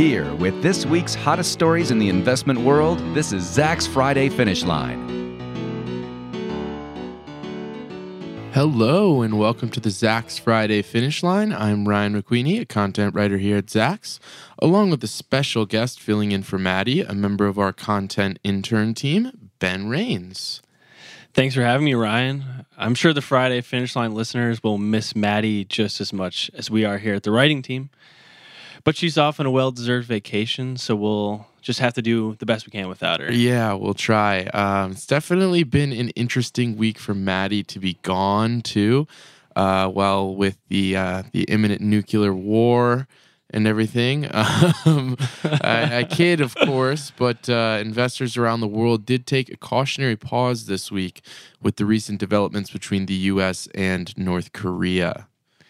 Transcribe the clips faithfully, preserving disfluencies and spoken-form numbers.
Here with this week's hottest stories in the investment world, this is Zach's Friday Finish Line. Hello and welcome to the Zach's Friday Finish Line. I'm Ryan McQueenie, a content writer here at Zach's, along with a special guest filling in for Maddie, a member of our content intern team, Ben Rains. Thanks for having me, Ryan. I'm sure the Friday Finish Line listeners will miss Maddie just as much as we are here at the writing team. But she's off on a well-deserved vacation, so we'll just have to do the best we can without her. Yeah, we'll try. Um, it's definitely been an interesting week for Maddie to be gone, too. Uh, well, with the uh, the imminent nuclear war and everything. Um, I, I kid, of course, but uh, investors around the world did take a cautionary pause this week with the recent developments between the U S and North Korea.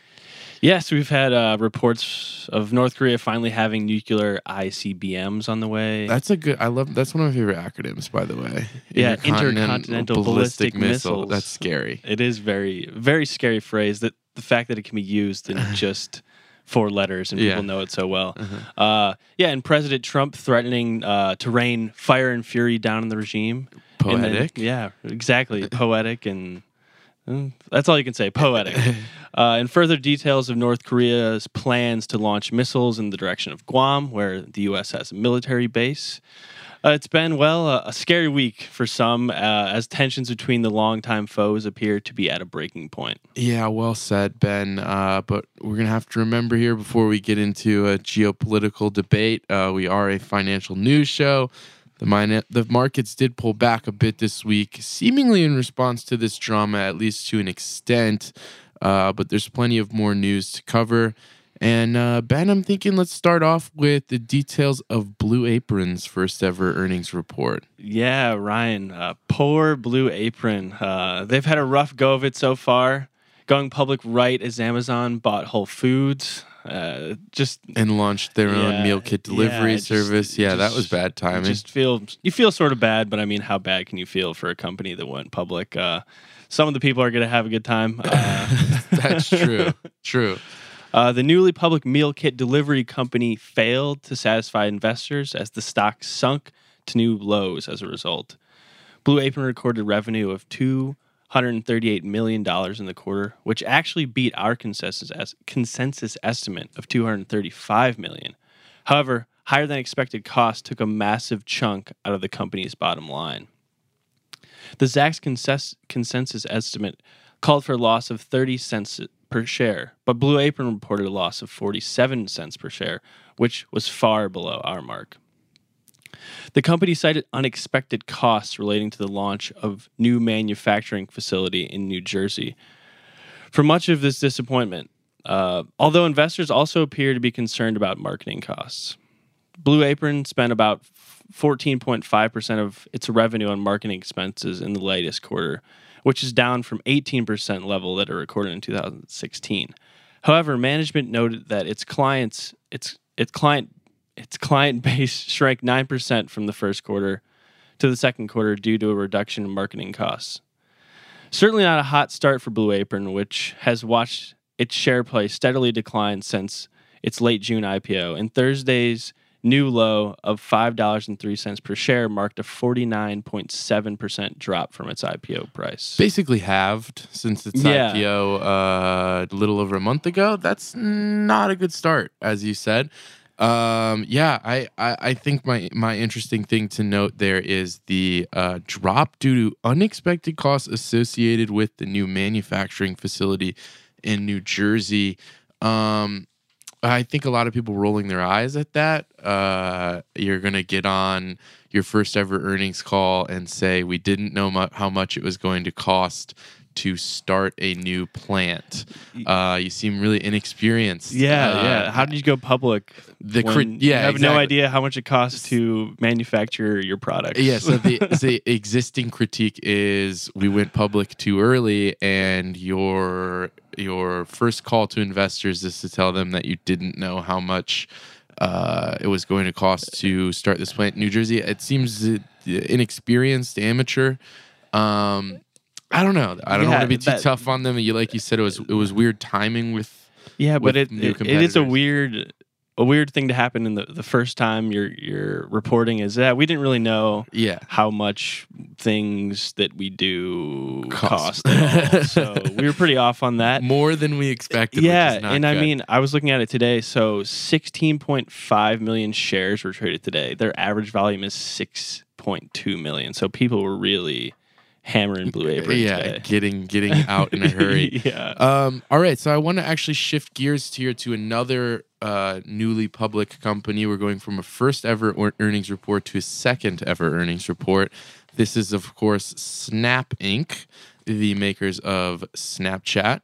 Yes, we've had uh, reports of North Korea finally having nuclear I C B Ms on the way. That's a good. I love. That's one of my favorite acronyms, by the way. Yeah, intercontinental ballistic, ballistic missile. missiles. That's scary. It is very, very scary phrase. That the fact that it can be used in just four letters and people Yeah. know it so well. Uh-huh. Uh, yeah, and President Trump threatening uh, to rain fire and fury down on the regime. Poetic. Then, yeah, exactly. Poetic and. That's all you can say, poetic. Uh, and further details of North Korea's plans to launch missiles in the direction of Guam, where the U S has a military base. Uh, it's been, well, a, a scary week for some, uh, as tensions between the longtime foes appear to be at a breaking point. Yeah, well said, Ben. Uh, but we're going to have to remember here before we get into a geopolitical debate, uh, we are a financial news show. The, min- the markets did pull back a bit this week, seemingly in response to this drama, at least to an extent. Uh, but there's plenty of more news to cover. And uh, Ben, I'm thinking let's start off with the details of Blue Apron's first ever earnings report. Yeah, Ryan, uh, poor Blue Apron. Uh, they've had a rough go of it so far. Going public right as Amazon bought Whole Foods. Uh, just and launched their yeah, own meal kit delivery yeah, just, service. Yeah, just, that was bad timing. You just feel you feel sort of bad, but I mean, how bad can you feel for a company that went public? Uh, some of the people are going to have a good time. Uh, That's true. True. Uh, the newly public meal kit delivery company failed to satisfy investors as the stock sunk to new lows as a result. Blue Apron recorded revenue of two hundred thirty-eight million dollars in the quarter, which actually beat our consensus as consensus estimate of two hundred thirty-five million dollars. However, higher than expected costs took a massive chunk out of the company's bottom line. The Zacks consensus, consensus estimate called for a loss of thirty cents per share, but Blue Apron reported a loss of forty-seven cents per share, which was far below our mark. The company cited unexpected costs relating to the launch of new manufacturing facility in New Jersey. For much of this disappointment, uh, although investors also appear to be concerned about marketing costs, Blue Apron spent about fourteen point five percent of its revenue on marketing expenses in the latest quarter, which is down from eighteen percent level that it recorded in two thousand sixteen. However, management noted that its clients, its its client Its client base shrank nine percent from the first quarter to the second quarter due to a reduction in marketing costs. Certainly not a hot start for Blue Apron, which has watched its share price steadily decline since its late June I P O, and Thursday's new low of five dollars and three cents per share marked a forty-nine point seven percent drop from its I P O price. Basically halved since its Yeah. I P O uh, a little over a month ago. That's not a good start, as you said. Um, yeah, I, I, I think my, my interesting thing to note there is the uh, drop due to unexpected costs associated with the new manufacturing facility in New Jersey. Um, I think a lot of people rolling their eyes at that. Uh, you're going to get on your first ever earnings call and say, we didn't know mu- how much it was going to cost to start a new plant. Uh, you seem really inexperienced. Yeah, uh, yeah. How did you go public? The when cri- yeah, you have exactly. no idea how much it costs to manufacture your product. Yeah, so the, the existing critique is we went public too early, and your your first call to investors is to tell them that you didn't know how much uh, it was going to cost to start this plant in New Jersey. It seems uh, inexperienced, amateur. Um, I don't know. I don't Yeah, want to be too that- tough on them. You like you said, it was it was weird timing with Yeah, with but it, new it, it is a competitors. weird a weird thing to happen in the, the first time you're you're reporting is that we didn't really know Yeah. how much things that we do Cost. cost, at all. So we were pretty off on that. More than we expected. Yeah, which is not and I good. mean, I was looking at it today. So sixteen point five million shares were traded today. Their average volume is six point two million. So people were really hammering Blue Apron yeah, today. getting getting out in a hurry. yeah. Um, all right, so I want to actually shift gears here to another uh, newly public company. We're going from a first ever or- earnings report to a second ever earnings report. This is, of course, Snap Incorporated, the makers of Snapchat.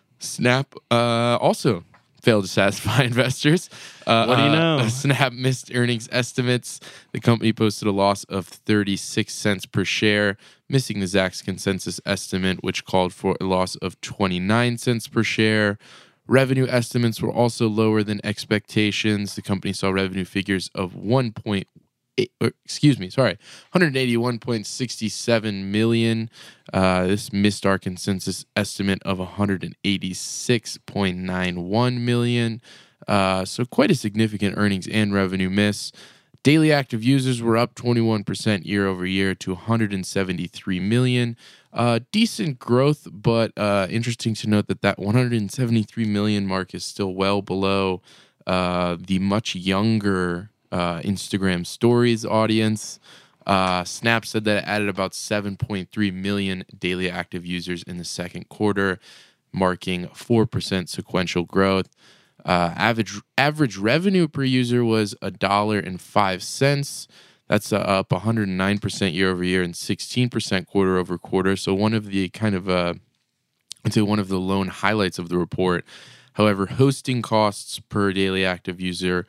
Snap uh, also failed to satisfy investors. Uh, What do you know? Uh, Snap missed earnings estimates. The company posted a loss of thirty-six cents per share, missing the Zacks consensus estimate, which called for a loss of twenty-nine cents per share. Revenue estimates were also lower than expectations. The company saw revenue figures of one point eight, or, excuse me, sorry, one hundred eighty-one point six seven million. Uh, this missed our consensus estimate of one hundred eighty-six point nine one million. Uh, so quite a significant earnings and revenue miss. Daily active users were up twenty-one percent year over year to one hundred seventy-three million. Uh, decent growth, but uh, interesting to note that that one hundred seventy-three million mark is still well below uh, the much younger uh, Instagram Stories audience. Uh, Snap said that it added about seven point three million daily active users in the second quarter, marking four percent sequential growth. Uh, average average revenue per user was a dollar and five cents. That's uh, up one hundred nine percent year over year and sixteen percent quarter over quarter. So one of the kind of uh, I'd say one of the lone highlights of the report. However, hosting costs per daily active user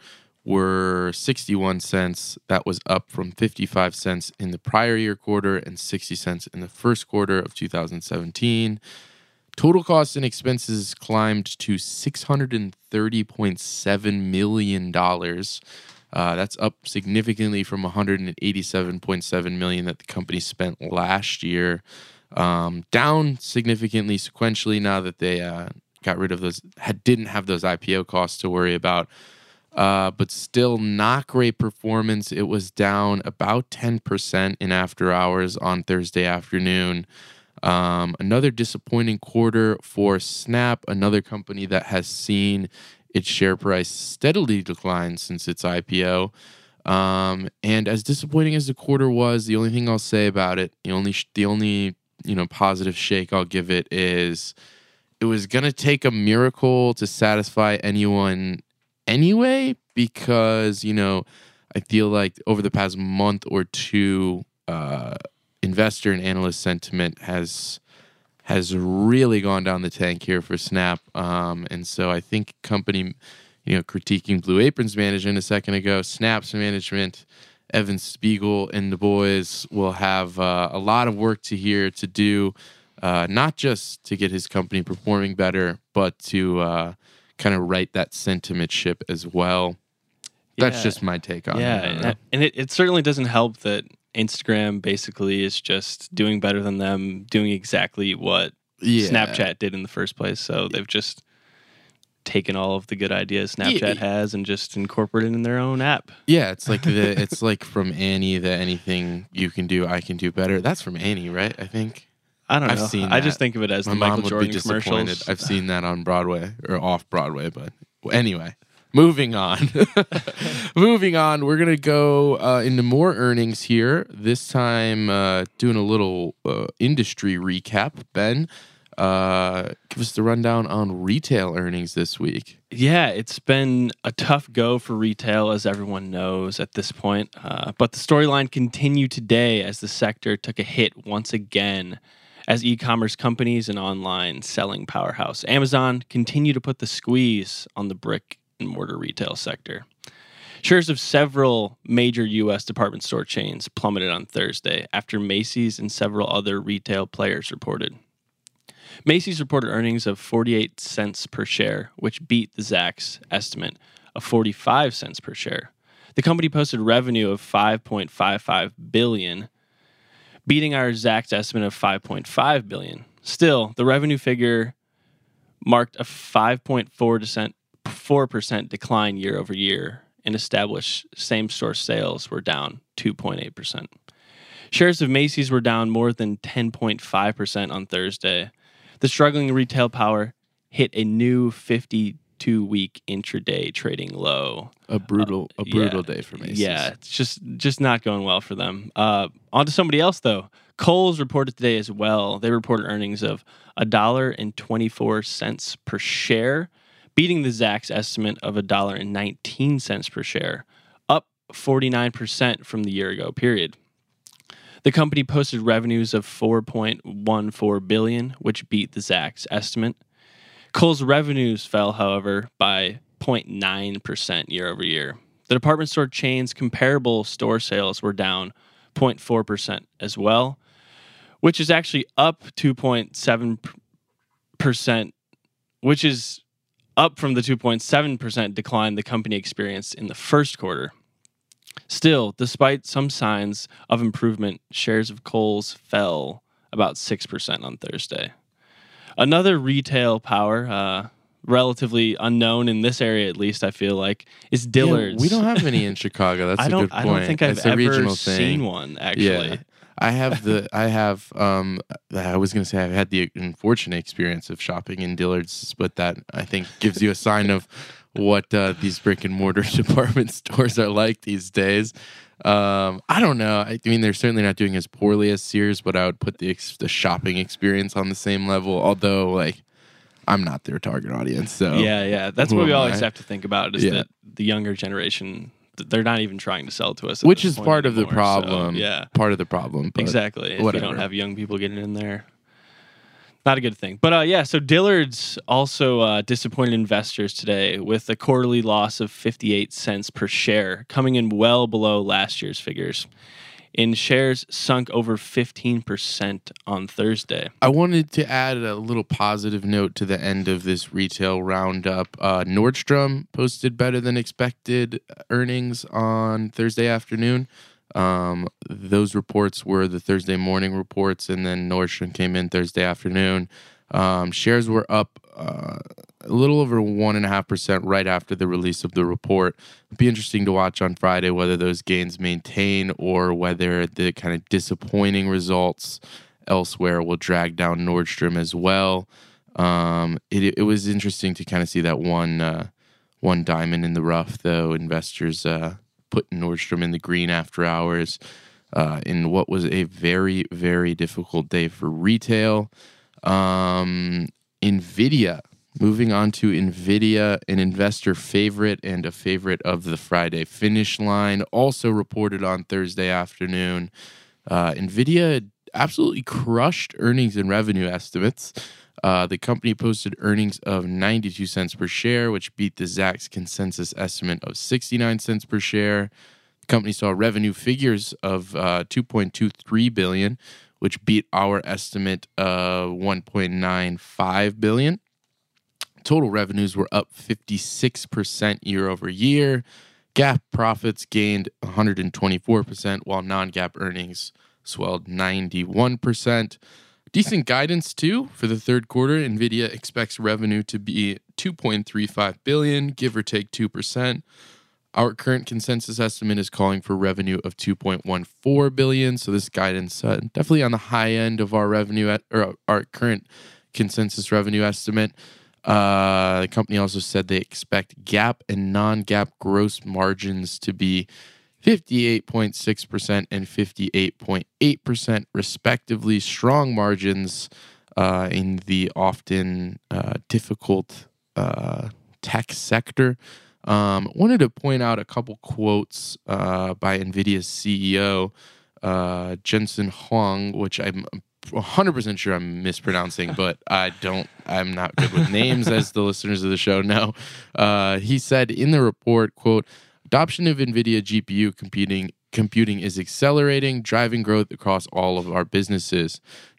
were sixty-one cents. That was up from fifty-five cents in the prior year quarter and sixty cents in the first quarter of two thousand seventeen. Total costs and expenses climbed to six hundred thirty point seven million dollars. Uh, that's up significantly from one hundred eighty-seven point seven million dollars that the company spent last year. Um, down significantly sequentially now that they uh, got rid of those, had, didn't have those I P O costs to worry about. Uh, but still not great performance. It was down about ten percent in after hours on Thursday afternoon. Um, another disappointing quarter for Snap, another company that has seen its share price steadily decline since its I P O. Um, and as disappointing as the quarter was, the only thing I'll say about it, the only the only you know positive shake I'll give it is it was gonna take a miracle to satisfy anyone anyway, because you know I feel like over the past month or two, uh, investor and analyst sentiment has has really gone down the tank here for Snap, um, and so I think company, you know, critiquing Blue Apron's management a second ago, Snap's management, Evan Spiegel and the boys will have uh, a lot of work to here to do, uh, not just to get his company performing better, but to uh, kind of right that sentiment ship as well. That's Yeah. just my take on yeah, it. I don't and, know. and it, it certainly doesn't help that Instagram basically is just doing better than them, doing exactly what Yeah. Snapchat did in the first place. So they've just taken all of the good ideas Snapchat Yeah. has and just incorporated in their own app. Yeah, it's like the it's like from Annie that anything you can do, I can do better. That's from Annie, right? I think. I don't I've know. seen I that. just think of it as My the mom Michael would Jordan be disappointed. commercials. I've seen that on Broadway or off Broadway, but anyway, moving on. moving on, we're gonna go uh, into more earnings here. This time, uh, doing a little uh, industry recap. Ben, uh, give us the rundown on retail earnings this week. Yeah, it's been a tough go for retail, as everyone knows at this point. Uh, but the storyline continued today as the sector took a hit once again, as e-commerce companies and online selling powerhouse Amazon continue to put the squeeze on the brick and mortar retail sector. Shares of several major U S department store chains plummeted on Thursday after Macy's and several other retail players reported. Macy's reported earnings of forty-eight cents per share, which beat the Zacks estimate of forty-five cents per share. The company posted revenue of five point five five billion dollars, beating our Zacks estimate of five point five billion dollars. Still, the revenue figure marked a five point four percent four percent decline year over year, and established same-store sales were down two point eight percent. Shares of Macy's were down more than ten point five percent on Thursday. The struggling retail power hit a new fifty-two-week intraday trading low. A brutal, Uh, a brutal yeah, day for Macy's. Yeah, it's just just not going well for them. Uh, on to somebody else, though. Kohl's reported today as well. They reported earnings of one dollar and twenty-four cents per share, beating the Zacks estimate of one dollar and nineteen cents per share, up forty-nine percent from the year ago period. The company posted revenues of four point one four billion dollars, which beat the Zacks estimate. Kohl's revenues fell, however, by zero point nine percent year over year. The department store chain's comparable store sales were down zero point four percent as well, which is actually up two point seven percent, which is up from the two point seven percent decline the company experienced in the first quarter. Still, despite some signs of improvement, shares of Kohl's fell about six percent on Thursday. Another retail power, uh, relatively unknown in this area at least, I feel like, is Dillard's. Yeah, we don't have any in Chicago. That's I a don't, good point. I don't think I've it's a ever regional seen thing. one, actually. Yeah. I have the I have um I was gonna say I've had the unfortunate experience of shopping in Dillard's, but that I think gives you a sign of what uh, these brick and mortar department stores are like these days. Um, I don't know. I mean, they're certainly not doing as poorly as Sears, but I would put the ex- the shopping experience on the same level. Although, like, I'm not their target audience, so Yeah, yeah. That's who what we am always I? have to think about is Yeah. that the younger generation, th- they're not even trying to sell to us. at which this is point part of the anymore, so, problem. yeah, part of the problem. But exactly. If whatever. you don't have young people getting in there, not a good thing. But uh, yeah, so Dillard's also uh, disappointed investors today with a quarterly loss of fifty-eight cents per share, coming in well below last year's figures. And shares sunk over fifteen percent on Thursday. I wanted to add a little positive note to the end of this retail roundup. Uh, Nordstrom posted better than expected earnings on Thursday afternoon. Um, those reports were the Thursday morning reports, and then Nordstrom came in Thursday afternoon. Um, shares were up uh, a little over one and a half percent right after the release of the report. It'll be interesting to watch on Friday whether those gains maintain or whether the kind of disappointing results elsewhere will drag down Nordstrom as well. Um, it, it was interesting to kind of see that one uh, one diamond in the rough, though. Investors uh, put Nordstrom in the green after hours uh, in what was a very, very difficult day for retail. Um, NVIDIA, moving on to NVIDIA, an investor favorite and a favorite of the Friday finish line, also reported on Thursday afternoon. Uh, NVIDIA absolutely crushed earnings and revenue estimates. Uh, the company posted earnings of ninety-two cents per share, which beat the Zacks consensus estimate of sixty-nine cents per share. The company saw revenue figures of uh, two point two three billion dollars, which beat our estimate of one point nine five billion dollars. Total revenues were up fifty-six percent year over year. GAAP profits gained one hundred twenty-four percent, while non-GAAP earnings swelled ninety-one percent. Decent guidance, too, for the third quarter. NVIDIA expects revenue to be two point three five billion dollars, give or take two percent. Our current consensus estimate is calling for revenue of two point one four billion dollars, so this guidance uh, definitely on the high end of our revenue at, or our current consensus revenue estimate. Uh, the company also said they expect GAAP and non-GAAP gross margins to be fifty-eight point six percent and fifty-eight point eight percent respectively. Strong margins uh, in the often uh, difficult uh, tech sector. Um, wanted to point out a couple quotes uh, by NVIDIA's C E O, uh, Jensen Huang, which I'm one hundred percent sure I'm mispronouncing, but I don't, I'm not good with names, as the listeners of the show know. Uh, he said in the report, quote, adoption of NVIDIA G P U computing computing is accelerating, driving growth across all of our businesses.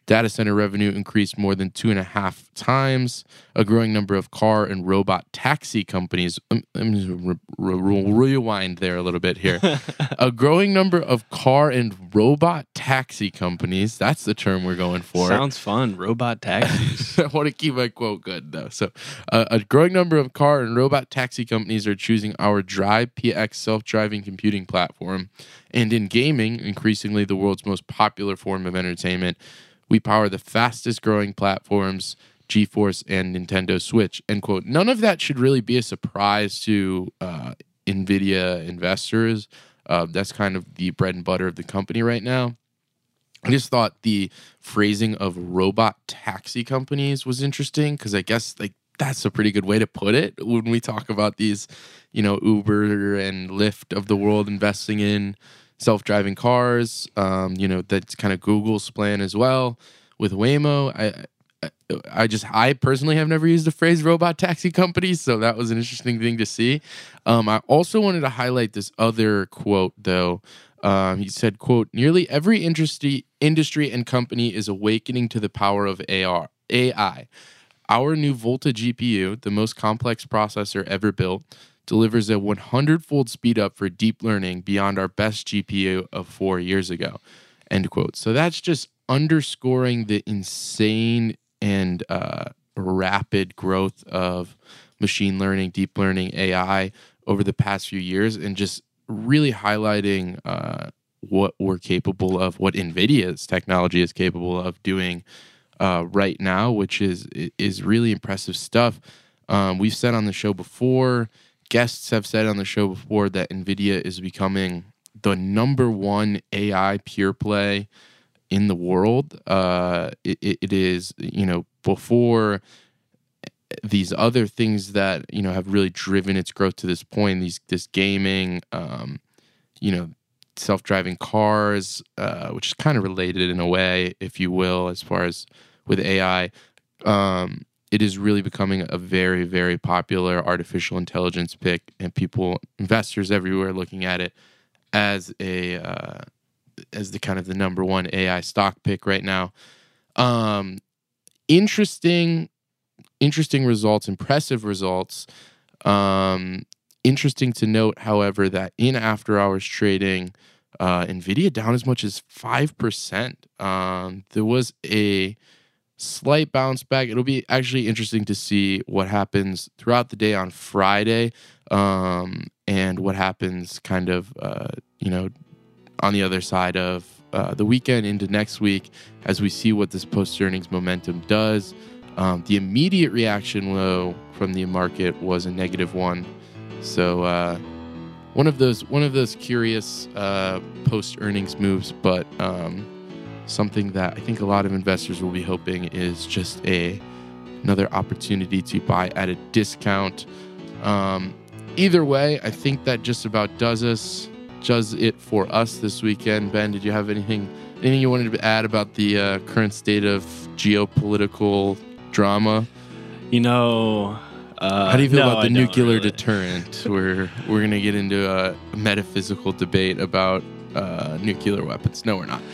Data center revenue increased more than two and a half times. A growing number of car and robot taxi companies. Um, let me re- re- rewind there a little bit here. A growing number of car and robot taxi companies. That's the term we're going for. Sounds fun. Robot taxis. I want to keep my quote good, though. So, uh, a growing number of car and robot taxi companies are choosing our Drive P X self-driving computing platform. And in gaming, increasingly the world's most popular form of entertainment, we power the fastest growing platforms, GeForce and Nintendo Switch, end quote. None of that should really be a surprise to uh, NVIDIA investors. Uh, that's kind of the bread and butter of the company right now. I just thought the phrasing of robot taxi companies was interesting because I guess like that's a pretty good way to put it when we talk about these, you know, Uber and Lyft of the world investing in self-driving cars. Um, you know, that's kind of Google's plan as well with Waymo. I, I, I just, I personally have never used the phrase robot taxi companies, so that was an interesting thing to see. Um, I also wanted to highlight this other quote, though. Um, he said, quote, nearly every industry, industry and company is awakening to the power of A R, A I. Our new Volta G P U, the most complex processor ever built, delivers a hundred-fold speed up for deep learning beyond our best G P U of four years ago, end quote. So that's just underscoring the insane and uh, rapid growth of machine learning, deep learning, A I over the past few years, and just really highlighting uh, what we're capable of, what NVIDIA's technology is capable of doing uh, right now, which is is really impressive stuff. Um, we've said on the show before, guests have said on the show before that NVIDIA is becoming the number one A I pure play in the world. Uh, it, it is, you know, before these other things that, you know, have really driven its growth to this point, these this gaming, um, you know, self-driving cars, uh, which is kind of related in a way, if you will, as far as with A I. Um, it is really becoming a very, very popular artificial intelligence pick, and people, investors everywhere, are looking at it as a uh, as the kind of the number one A I stock pick right now. Um, interesting, interesting results, impressive results. Um, interesting to note, however, that in after hours trading, uh, NVIDIA down as much as five percent. Um, there was a slight bounce back. It'll be actually interesting to see what happens throughout the day on Friday, um, and what happens kind of, uh, you know, on the other side of uh, the weekend into next week as we see what this post-earnings momentum does. Um, the immediate reaction, though, from the market was a negative one. So uh, one of those one of those curious uh, post-earnings moves, but um, something that I think a lot of investors will be hoping is just a another opportunity to buy at a discount. Um, either way, I think that just about does us does it for us this weekend. Ben, did you have anything anything you wanted to add about the uh, current state of geopolitical drama? You know, uh, how do you feel no, about the I don't nuclear really. deterrent? we're we're gonna get into a metaphysical debate about uh, nuclear weapons. No, we're not.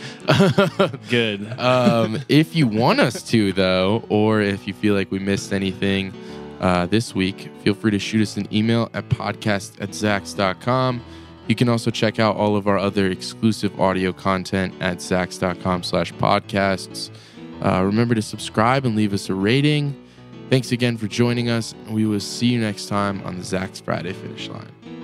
Good. um, if you want us to, though, or if you feel like we missed anything uh, this week, feel free to shoot us an email at podcast at zax dot com. You can also check out all of our other exclusive audio content at zax dot com slash podcasts. Uh, remember to subscribe and leave us a rating. Thanks again for joining us. We will see you next time on the Zax Friday Finish Line.